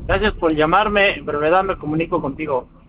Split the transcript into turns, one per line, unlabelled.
Gracias por llamarme. En brevedad me comunico contigo.